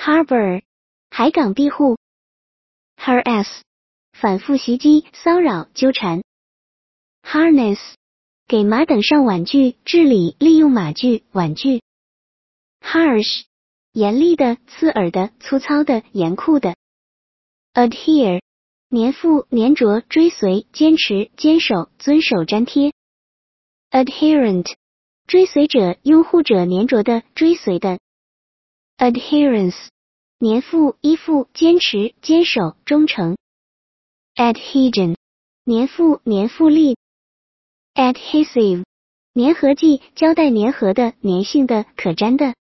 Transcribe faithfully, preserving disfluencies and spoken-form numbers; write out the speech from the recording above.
harbor 海港庇护 harass 反复袭击骚扰纠缠 harness 给马等上碗具治理利用马具碗具 harsh 严厉的刺耳的粗糙的严酷的 adhere 粘附粘着追随坚持坚守遵守粘贴 adherent 追随者拥护者粘着的追随的 adherence 粘附依附坚持坚守忠诚 adhesion 粘附粘附力 adhesive 粘合剂胶带粘合的粘性的可粘的